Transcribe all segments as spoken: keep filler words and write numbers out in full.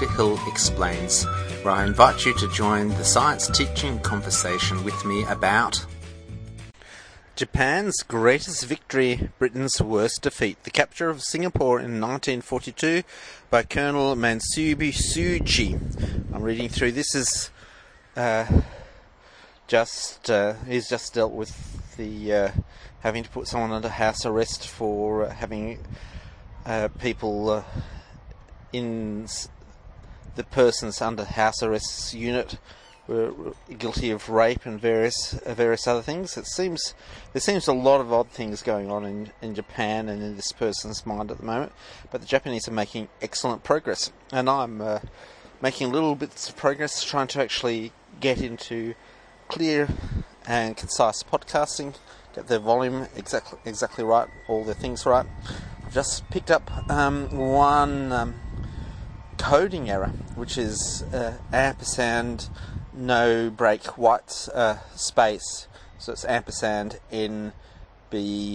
Doctor Hill Explains, where I invite you to join the science teaching conversation with me about Japan's greatest victory, Britain's worst defeat, the capture of Singapore in nineteen forty-two by Colonel Mansubi Tsuji. I'm reading through. This is uh, just, uh, he's just dealt with the uh, having to put someone under house arrest for uh, having uh, people uh, in the persons under house arrest unit were guilty of rape and various uh, various other things. It seems there seems a lot of odd things going on in, in Japan and in this person's mind at the moment, but the Japanese are making excellent progress, and I'm uh, making little bits of progress trying to actually get into clear and concise podcasting, get their volume exactly exactly right, all the things right. I've just picked up um, one um, coding error, which is uh, ampersand no break white uh, space, so it's ampersand N B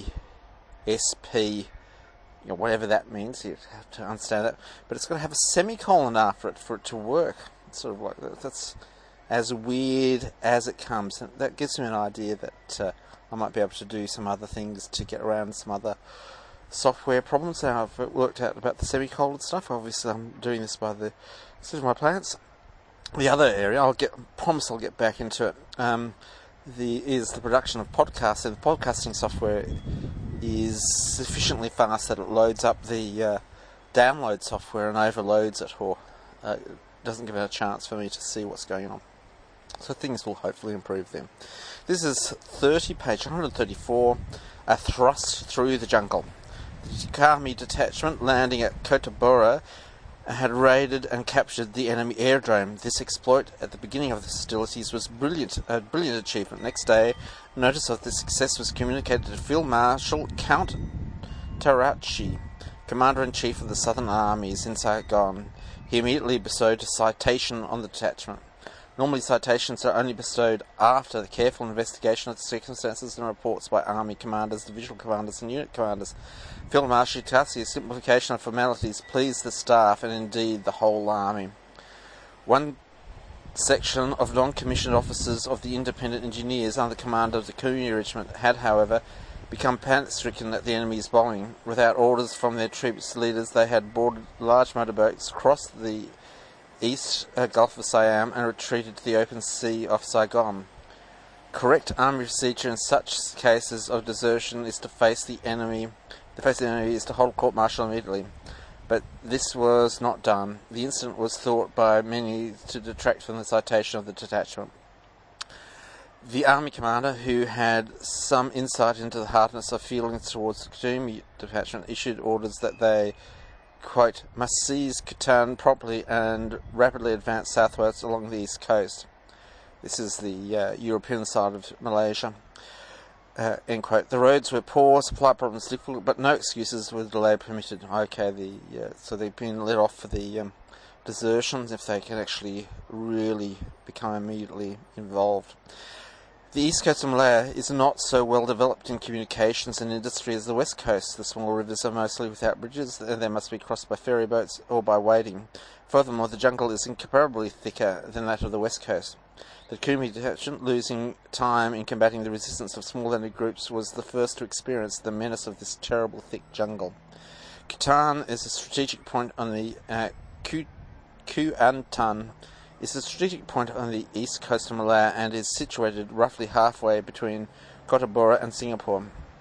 S P, you know, whatever that means. You have to understand that, but it's got to have a semicolon after it for it to work. It's sort of like that. That's as weird as it comes, and that gives me an idea that uh, I might be able to do some other things to get around some other software problems. Now I've worked out about the semicolon stuff. Obviously I'm doing this by the seat of my pants. The other area, I'll get promise I'll get back into it, um, the is the production of podcasts, and the podcasting software is sufficiently fast that it loads up the uh, download software and overloads it, or uh, doesn't give it a chance for me to see what's going on. So things will hopefully improve then. This is thirty, page one thirty-four, A Thrust Through the Jungle. The Takami detachment landing at Kotabora had raided and captured the enemy airdrome. This exploit at the beginning of the hostilities was brilliant, a brilliant achievement. Next day, notice of the success was communicated to Field Marshal Count Tarachi, Commander-in-Chief of the Southern Armies in Saigon. He immediately bestowed a citation on the detachment. Normally citations are only bestowed after the careful investigation of the circumstances and reports by army commanders, divisional commanders and unit commanders. Field Marshal Tarachi's simplification of formalities pleased the staff and indeed the whole army. One section of non-commissioned officers of the independent engineers under the command of the Kumi Regiment had, however, become panic-stricken at the enemy's bombing. Without orders from their troops leaders, they had boarded large motorboats, crossed the East uh, Gulf of Siam and retreated to the open sea of Saigon. Correct army procedure in such cases of desertion is to face the enemy. To face the enemy is to hold court-martial immediately, but this was not done. The incident was thought by many to detract from the citation of the detachment. The army commander, who had some insight into the hardness of feelings towards the Kumi detachment, issued orders that they, quote, must seize Kutan properly and rapidly advance southwards along the east coast. This is the uh, European side of Malaysia. Uh, end quote. The roads were poor, supply problems difficult, but no excuses with delay permitted. Okay, the uh, so they've been let off for the um, desertions if they can actually really become immediately involved. The east coast of Malaya is not so well developed in communications and industry as the west coast. The small rivers are mostly without bridges, and they must be crossed by ferry boats or by wading. Furthermore, the jungle is incomparably thicker than that of the west coast. The Kumi detachment, losing time in combating the resistance of small enemy groups, was the first to experience the menace of this terrible thick jungle. Kutan is a strategic point on the uh, Kuantan is a strategic point on the east coast of Malaya and is situated roughly halfway between Kotabora and Singapore.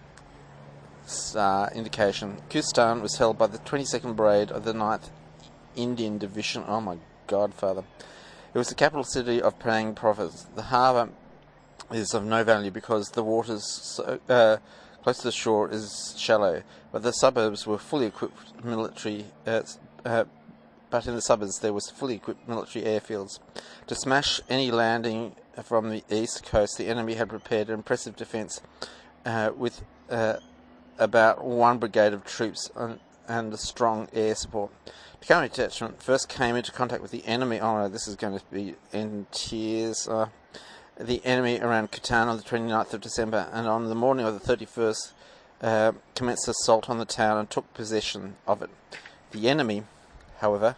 Uh, indication. Kustan was held by the twenty-second Brigade of the ninth Indian Division. Oh my God, Father. It was the capital city of Penang Province. The harbour is of no value because the waters so, uh, close to the shore is shallow, but the suburbs were fully equipped military uh, uh, but in the suburbs there was fully equipped military airfields. To smash any landing from the east coast, the enemy had prepared an impressive defence uh, with uh, about one brigade of troops and, and a strong air support. The Kumi detachment first came into contact with the enemy. Oh no, this is going to be in tears. Uh, the enemy around Kutan on the twenty-ninth of December, and on the morning of the thirty-first uh, commenced assault on the town and took possession of it. The enemy, however,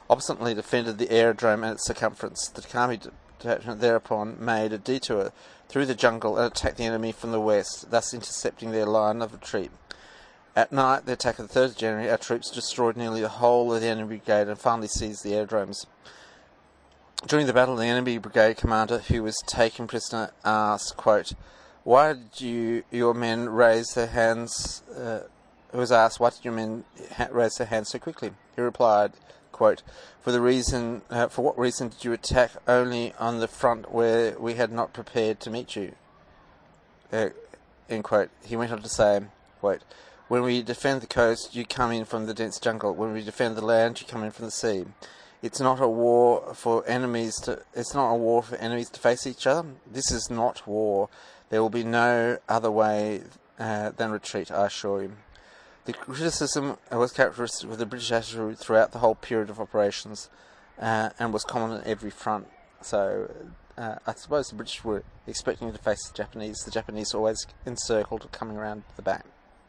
obstinately defended the aerodrome and its circumference. The Takami detachment thereupon made a detour through the jungle and attacked the enemy from the west, thus intercepting their line of retreat. At night, the attack of the third of January, our troops destroyed nearly the whole of the enemy brigade and finally seized the aerodromes. During the battle, the enemy brigade commander, who was taken prisoner, asked, quote, "Why did you your men raise their hands?" Uh, was asked, "Why did your men ha- raise their hands so quickly?" He replied, quote, "For the reason, uh, for what reason did you attack only on the front where we had not prepared to meet you?" Uh, end quote. He went on to say, quote, "When we defend the coast, you come in from the dense jungle. When we defend the land, you come in from the sea. It's not a war for enemies to. It's not a war for enemies to face each other. This is not war. There will be no other way uh, than retreat, I assure you." The criticism was characteristic of the British attitude throughout the whole period of operations, uh, and was common on every front. So, uh, I suppose the British were expecting to face the Japanese. The Japanese were always encircled, coming around the back.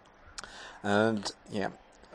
And, yeah,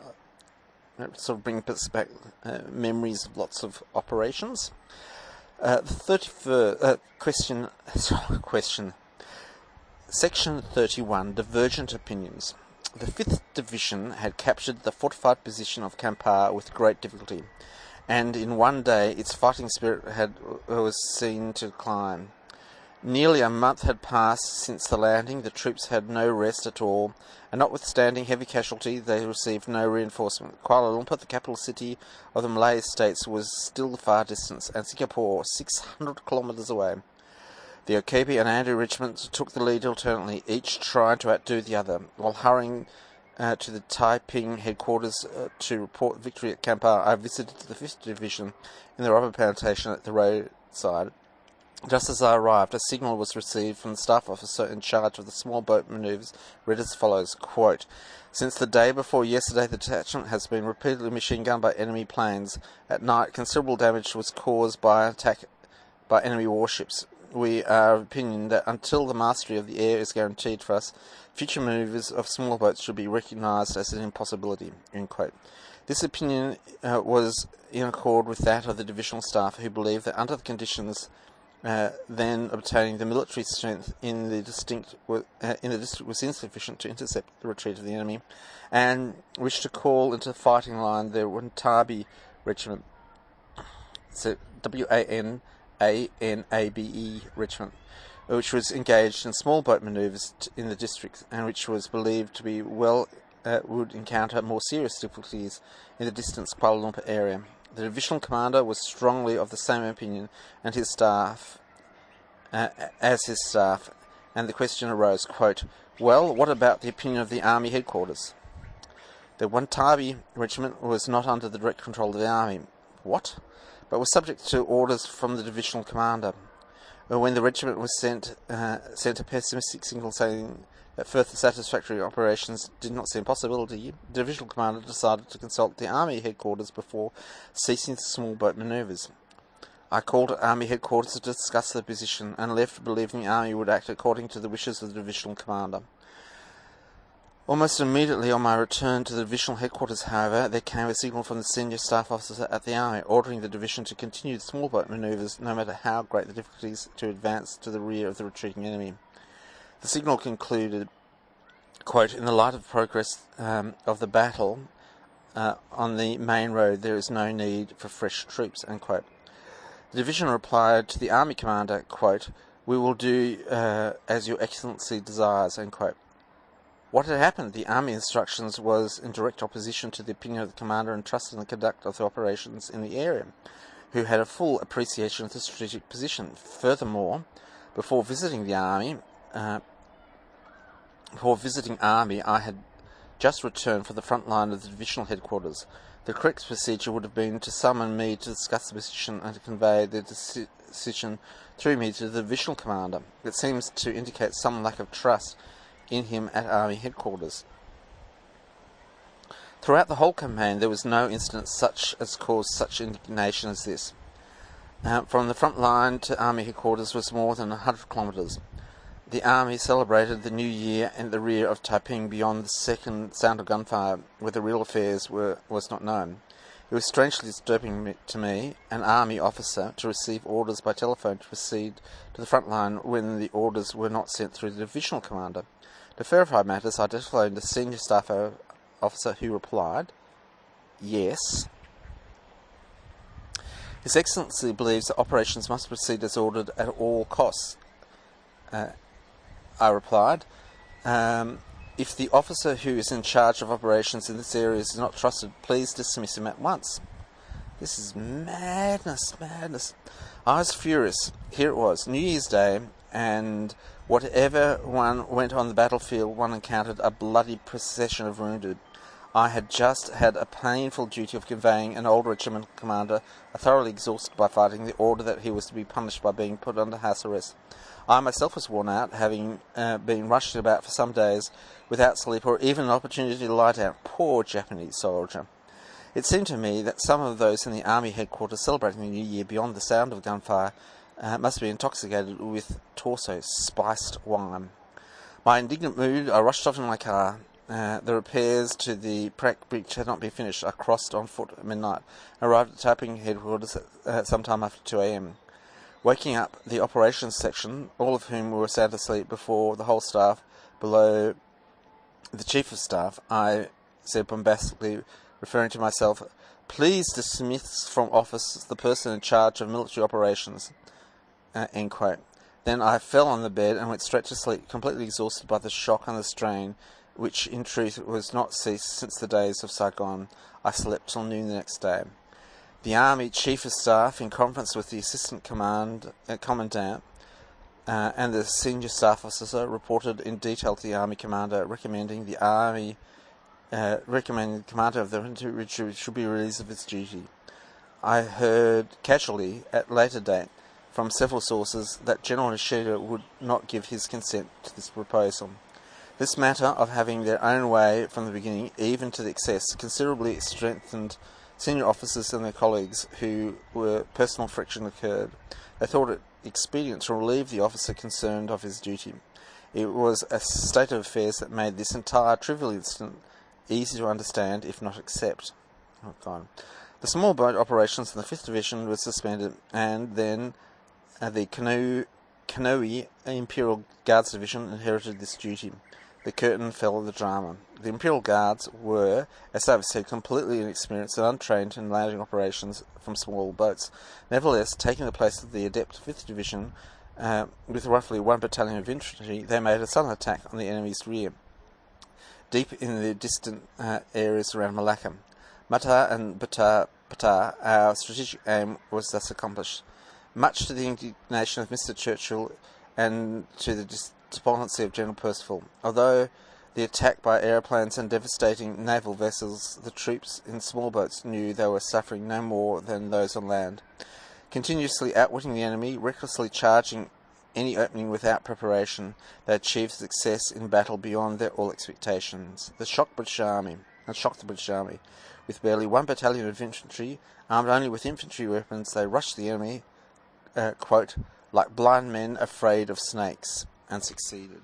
it sort of brings us back uh, memories of lots of operations. Uh, the thirty-first uh, question, sorry, question. Section thirty-one, Divergent Opinions. The fifth Division had captured the fortified position of Kampar with great difficulty, and in one day its fighting spirit had was seen to decline. Nearly a month had passed since the landing. The troops had no rest at all, and notwithstanding heavy casualty, they received no reinforcement. Kuala Lumpur, the capital city of the Malay States, was still far distant, and Singapore six hundred kilometres away. The Okapi and Andrew regiments took the lead alternately, each trying to outdo the other. While hurrying uh, to the Taiping headquarters uh, to report victory at Kampar, I visited the fifth Division in the rubber plantation at the roadside. Just as I arrived, a signal was received from the staff officer in charge of the small boat manoeuvres, read as follows, quote, "Since the day before yesterday, the detachment has been repeatedly machine-gunned by enemy planes. At night, considerable damage was caused by an attack by enemy warships. We are of opinion that until the mastery of the air is guaranteed for us, future manoeuvres of small boats should be recognised as an impossibility." End quote. This opinion uh, was in accord with that of the divisional staff, who believed that under the conditions Uh, then obtaining the military strength in the distinct uh, in the district was insufficient to intercept the retreat of the enemy, and wished to call into the fighting line the Wantabe Regiment, so W A N A N A B E Regiment, which was engaged in small boat manoeuvres in the district, and which was believed to be well uh, would encounter more serious difficulties in the distant Kuala Lumpur area. The divisional commander was strongly of the same opinion, and his staff, uh, as his staff, and the question arose, quote, "Well, what about the opinion of the army headquarters?" The Wantabe regiment was not under the direct control of the army. What? But was subject to orders from the divisional commander. When the regiment was sent, uh, sent a pessimistic signal saying that further satisfactory operations did not seem possibility, the divisional commander decided to consult the army headquarters before ceasing the small boat manoeuvres. I called at army headquarters to discuss the position, and left believing the army would act according to the wishes of the divisional commander. Almost immediately on my return to the divisional headquarters, however, there came a signal from the senior staff officer at the army, ordering the division to continue the small boat manoeuvres, no matter how great the difficulties to advance to the rear of the retreating enemy. The signal concluded, quote, "In the light of progress um, of the battle uh, on the main road, there is no need for fresh troops," end quote. The division replied to the army commander, quote, "We will do uh, as your excellency desires," end quote. What had happened? The army instructions was in direct opposition to the opinion of the commander entrusted in the conduct of the operations in the area, who had a full appreciation of the strategic position. Furthermore, before visiting the army, uh, before visiting army, I had just returned from the front line of the divisional headquarters. The correct procedure would have been to summon me to discuss the position and to convey the deci- decision through me to the divisional commander. It seems to indicate some lack of trust in him at army headquarters. Throughout the whole campaign, there was no incident such as caused such indignation as this. Uh, from the front line to army headquarters was more than a hundred kilometres. The army celebrated the new year in the rear of Taiping beyond the second sound of gunfire, where the real affairs were was not known. It was strangely disturbing to me, an army officer, to receive orders by telephone to proceed to the front line when the orders were not sent through the divisional commander. To verify matters, I telephoned a senior staff officer who replied, "Yes. His Excellency believes that operations must proceed as ordered at all costs." Uh, I replied, um, "If the officer who is in charge of operations in this area is not trusted, please dismiss him at once." This is madness, madness. I was furious. Here it was, New Year's Day, and whatever one went on the battlefield, one encountered a bloody procession of wounded. I had just had a painful duty of conveying an old regiment commander, thoroughly exhausted by fighting, the order that he was to be punished by being put under house arrest. I myself was worn out, having uh, been rushed about for some days without sleep or even an opportunity to lie down. Poor Japanese soldier. It seemed to me that some of those in the army headquarters celebrating the New Year beyond the sound of gunfire uh, must be intoxicated with Torso spiced wine. My indignant mood, I rushed off in my car. Uh, the repairs to the Prague Bridge had not been finished. I crossed on foot at midnight, arrived at Taiping headquarters at uh, sometime after two a.m. Waking up the operations section, all of whom were sound asleep before the whole staff below the chief of staff, I said bombastically, referring to myself, "Please dismiss from office the person in charge of military operations." Uh, end quote. Then I fell on the bed and went straight to sleep, completely exhausted by the shock and the strain, which in truth was not ceased since the days of Saigon. I slept till noon the next day. The Army Chief of Staff, in conference with the Assistant Command, uh, Commandant uh, and the Senior Staff Officer, reported in detail to the Army Commander, recommending the Army, uh, recommending the Commander of the infantry should be released of its duty. I heard casually, at later date, from several sources, that General Nishida would not give his consent to this proposal. This matter of having their own way from the beginning, even to the excess, considerably strengthened senior officers and their colleagues who were personal friction occurred. They thought it expedient to relieve the officer concerned of his duty. It was a state of affairs that made this entire trivial incident easy to understand, if not accept. Oh, God. The small boat operations in the fifth Division were suspended, and then uh, the Kano- Kanoe Imperial Guards Division inherited this duty. The curtain fell on the drama. The Imperial Guards were, as I've said, completely inexperienced and untrained in landing operations from small boats. Nevertheless, taking the place of the adept fifth Division, uh, with roughly one battalion of infantry, they made a sudden attack on the enemy's rear, deep in the distant uh, areas around Malacca. Mata and Bata, Bata, our strategic aim was thus accomplished. Much to the indignation of Mister Churchill and to the dis- despondency of General Percival. Although the attack by aeroplanes and devastating naval vessels, the troops in small boats knew they were suffering no more than those on land. Continuously outwitting the enemy, recklessly charging any opening without preparation, they achieved success in battle beyond their all expectations. The shocked British Army, and shocked the British Army. With barely one battalion of infantry, armed only with infantry weapons, they rushed the enemy, uh, quote, like blind men afraid of snakes, and succeeded.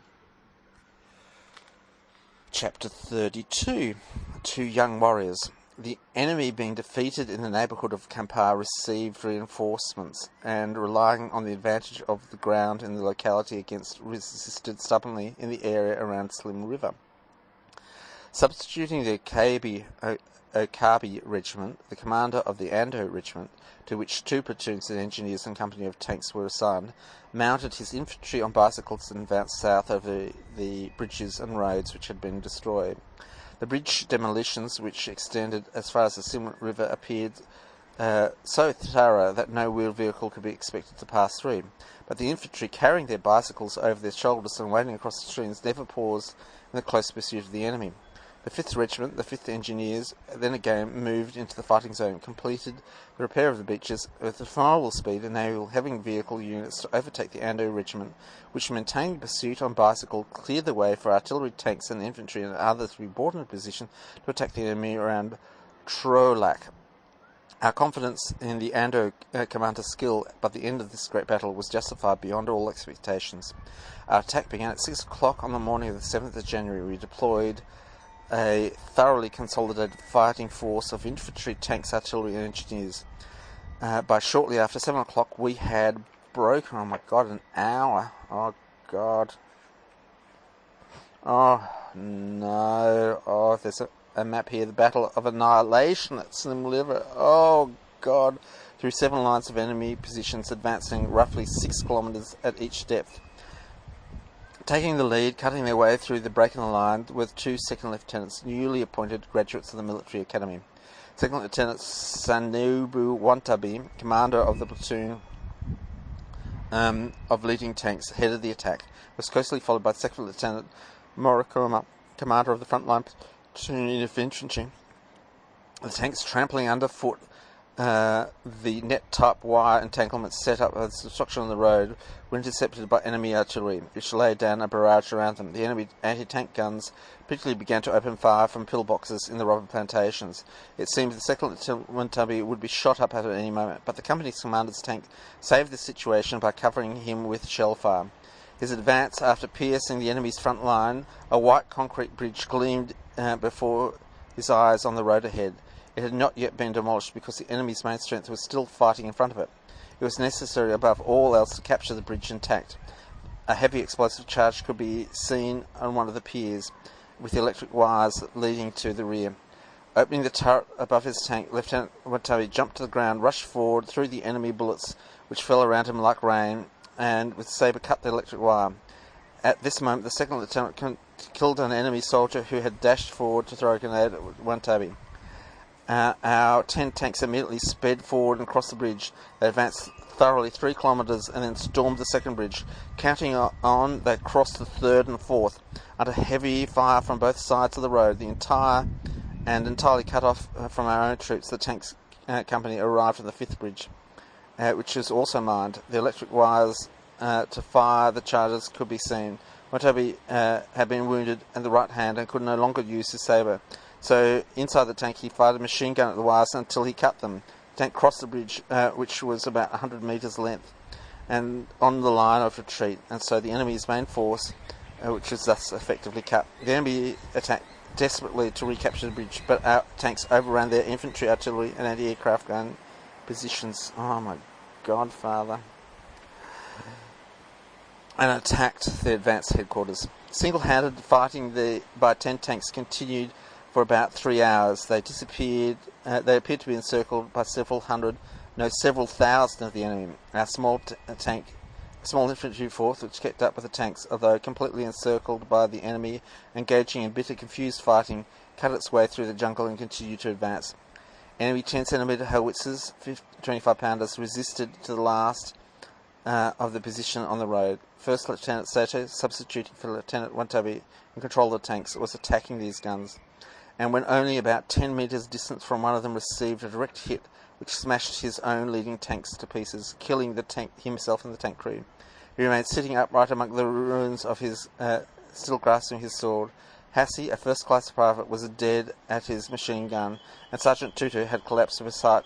Chapter thirty-two. Two young warriors. The enemy, being defeated in the neighbourhood of Kampar, received reinforcements, and relying on the advantage of the ground in the locality against, resisted stubbornly in the area around Slim River. Substituting the Okabe, o- Okabe Regiment, the commander of the Ando Regiment, to which two platoons of engineers and company of tanks were assigned, mounted his infantry on bicycles and advanced south over the bridges and roads which had been destroyed. The bridge demolitions, which extended as far as the Sim River, appeared uh, so thorough that no wheeled vehicle could be expected to pass through. But the infantry, carrying their bicycles over their shoulders and wading across the streams, never paused in the close pursuit of the enemy. The fifth Regiment, the fifth Engineers, then again moved into the fighting zone, completed the repair of the beaches with a formidable speed, enabling heavy vehicle units to overtake the Ando Regiment, which, maintaining pursuit on bicycle, cleared the way for artillery, tanks and infantry and others to be brought into position to attack the enemy around Trolac. Our confidence in the Ando uh, commander's skill by the end of this great battle was justified beyond all expectations. Our attack began at six o'clock on the morning of the seventh of January. We deployed a thoroughly consolidated fighting force of infantry, tanks, artillery and engineers. Uh, by shortly after seven o'clock we had broken, oh my god, an hour, oh god, oh no, oh there's a, a map here, the Battle of Annihilation at Slim River, oh god, through seven lines of enemy positions advancing roughly six kilometres at each depth. Taking the lead, cutting their way through the break in the line with two second lieutenants, newly appointed graduates of the military academy. Second Lieutenant Sanobu Wantabi, commander of the platoon um, of leading tanks, headed the attack, was closely followed by Second Lieutenant Morikoma, commander of the frontline platoon of infantry. The tanks trampling underfoot Uh, the net-type wire entanglements set up as obstruction on the road were intercepted by enemy artillery, which laid down a barrage around them. The enemy anti-tank guns particularly began to open fire from pillboxes in the rubber plantations. It seemed the second Lieutenant Wantabi would be shot up at any moment, but the company's commander's tank saved the situation by covering him with shell fire. His advance, after piercing the enemy's front line, a white concrete bridge gleamed uh, before his eyes on the road ahead. It had not yet been demolished because the enemy's main strength was still fighting in front of it. It was necessary above all else to capture the bridge intact. A heavy explosive charge could be seen on one of the piers, with the electric wires leading to the rear. Opening the turret above his tank, Lieutenant Wantabi jumped to the ground, rushed forward through the enemy bullets, which fell around him like rain, and with the sabre cut the electric wire. At this moment, the second lieutenant con- killed an enemy soldier who had dashed forward to throw a grenade at Wantabi. Uh, our ten tanks immediately sped forward and crossed the bridge. They advanced thoroughly three kilometres and then stormed the second bridge. Counting on, they crossed the third and fourth. Under heavy fire from both sides of the road, the entire and entirely cut off from our own troops, the tanks uh, company arrived at the fifth bridge, uh, which was also mined. The electric wires uh, to fire the charges could be seen. Wantabi uh, had been wounded in the right hand and could no longer use his sabre. So inside the tank he fired a machine gun at the wires until he cut them. The tank crossed the bridge, uh, which was about one hundred metres length, and on the line of retreat, and so the enemy's main force, uh, which was thus effectively cut. The enemy attacked desperately to recapture the bridge, but our tanks overran their infantry, artillery and anti-aircraft gun positions. Oh my God, Father. And attacked the advanced headquarters. Single-handed fighting the, by ten tanks continued for about three hours. They disappeared. Uh, they appeared to be encircled by several hundred, no, several thousand of the enemy. Our small t- tank, small infantry force, which kept up with the tanks, although completely encircled by the enemy, engaging in bitter, confused fighting, cut its way through the jungle and continued to advance. Enemy ten centimetre howitzers, twenty-five pounders, resisted to the last uh, of the position on the road. First Lieutenant Sato, substituting for Lieutenant Wantabi in control of the tanks, was attacking these guns, and when only about ten metres distant from one of them received a direct hit which smashed his own leading tanks to pieces, killing the tank himself and the tank crew. He remained sitting upright among the ruins of his, uh, still grasping his sword. Hassie, a first-class private, was dead at his machine gun, and Sergeant Tutu had collapsed beside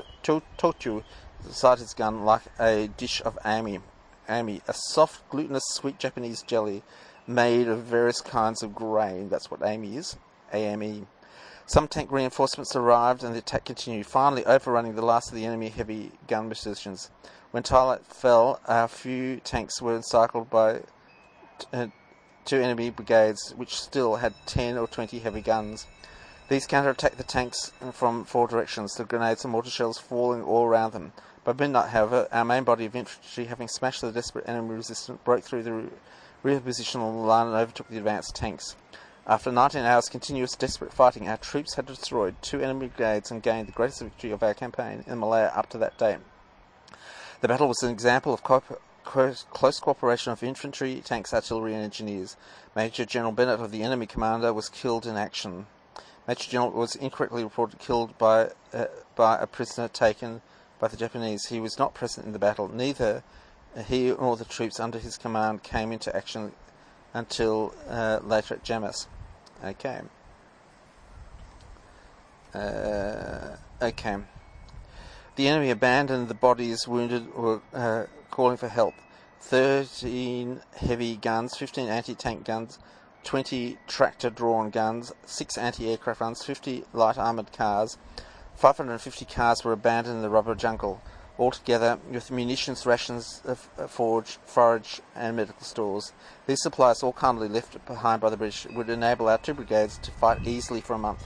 Totu beside his gun like a dish of ami, ami, a soft, glutinous, sweet Japanese jelly made of various kinds of grain. That's what ami is. A M E. Some tank reinforcements arrived and the attack continued, finally overrunning the last of the enemy heavy gun positions. When twilight fell, a few tanks were encircled by uh, two enemy brigades, which still had ten or twenty heavy guns. These counterattacked the tanks from four directions, the grenades and mortar shells falling all around them. By midnight, however, our main body of infantry, having smashed the desperate enemy resistance, broke through the rear position on the line and overtook the advanced tanks. After nineteen hours continuous desperate fighting, our troops had destroyed two enemy brigades and gained the greatest victory of our campaign in Malaya up to that date. The battle was an example of co- co- close cooperation of infantry, tanks, artillery and engineers. Major General Bennett of the enemy commander was killed in action. Major General was incorrectly reported killed by, uh, by a prisoner taken by the Japanese. He was not present in the battle. Neither he nor the troops under his command came into action until uh, later at Jamus. Okay. Uh, okay. The enemy abandoned the bodies wounded or uh, calling for help. Thirteen heavy guns, fifteen anti-tank guns, twenty tractor-drawn guns, six anti-aircraft guns, fifty light armoured cars. five hundred fifty cars were abandoned in the rubber jungle, altogether with munitions, rations, forage, forage and medical stores. These supplies, all kindly left behind by the British, would enable our two brigades to fight easily for a month.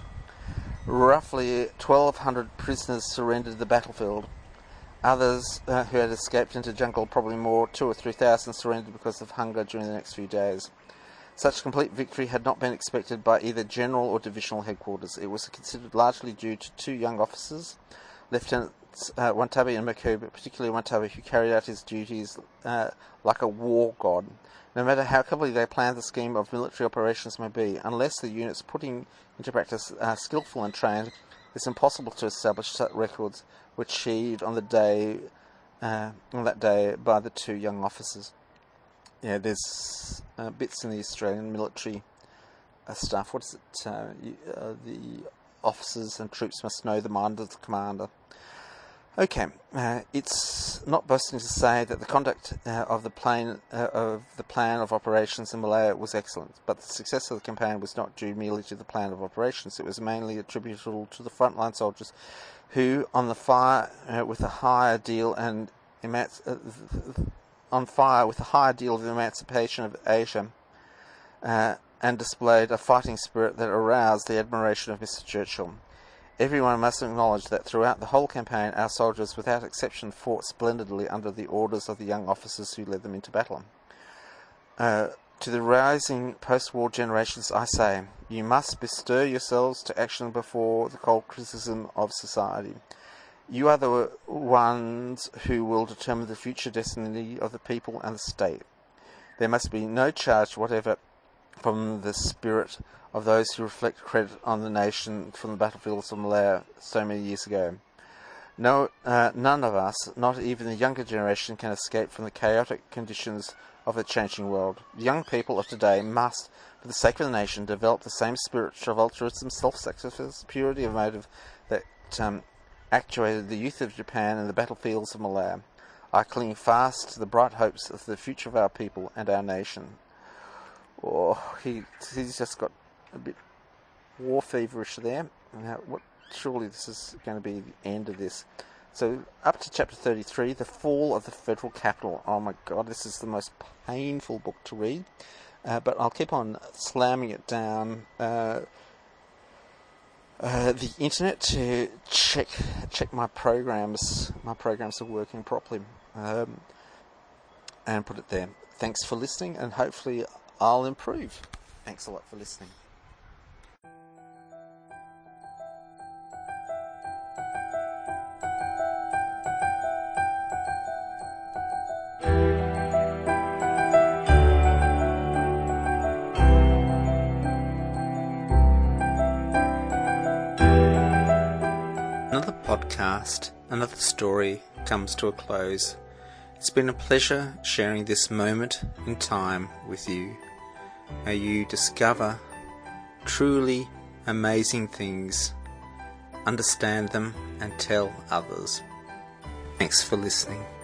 Roughly twelve hundred prisoners surrendered the battlefield. Others uh, who had escaped into jungle, probably more, two or three thousand, surrendered because of hunger during the next few days. Such complete victory had not been expected by either general or divisional headquarters. It was considered largely due to two young officers, Lieutenants uh, Wantabi and Makub, particularly Wantabi, who carried out his duties uh, like a war god. No matter how cleverly they planned the scheme of military operations may be, unless the units putting into practice are skillful and trained, it's impossible to establish such records were achieved on the day, uh, on that day by the two young officers. Yeah, there's uh, bits in the Australian military uh, stuff. What is it? Uh, you, uh, the officers and troops must know the mind of the commander. Okay, uh, it's not boasting to say that the conduct uh, of the plan uh, of the plan of operations in Malaya was excellent, but the success of the campaign was not due merely to the plan of operations. It was mainly attributable to the frontline soldiers, who, on the fire uh, with a high ideal and emanci- uh, on fire with a high ideal of the emancipation of Asia, uh, and displayed a fighting spirit that aroused the admiration of Mister Churchill. Everyone must acknowledge that throughout the whole campaign, our soldiers, without exception, fought splendidly under the orders of the young officers who led them into battle. Uh, to the rising post-war generations, I say, you must bestir yourselves to action before the cold criticism of society. You are the ones who will determine the future destiny of the people and the state. There must be no charge whatever from the spirit of those who reflect credit on the nation from the battlefields of Malaya so many years ago. No, uh, none of us, not even the younger generation, can escape from the chaotic conditions of a changing world. The young people of today must, for the sake of the nation, develop the same spirit of altruism, self-sacrifice, purity of motive that um, actuated the youth of Japan in the battlefields of Malaya. I cling fast to the bright hopes of the future of our people and our nation. Oh, he, he's just got a bit war feverish there. Now, what, surely this is going to be the end of this. So, up to chapter thirty-three, The Fall of the Federal Capital. Oh my god, this is the most painful book to read. Uh, but I'll keep on slamming it down uh, uh, the internet to check check my programs. My programs are working properly. Um, and put it there. Thanks for listening, and hopefully I'll improve. Thanks a lot for listening. Another podcast, another story comes to a close. It's been a pleasure sharing this moment in time with you. May you discover truly amazing things, understand them, and tell others. Thanks for listening.